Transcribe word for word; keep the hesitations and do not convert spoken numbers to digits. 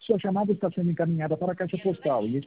Sua chamada está sendo encaminhada para a caixa postal e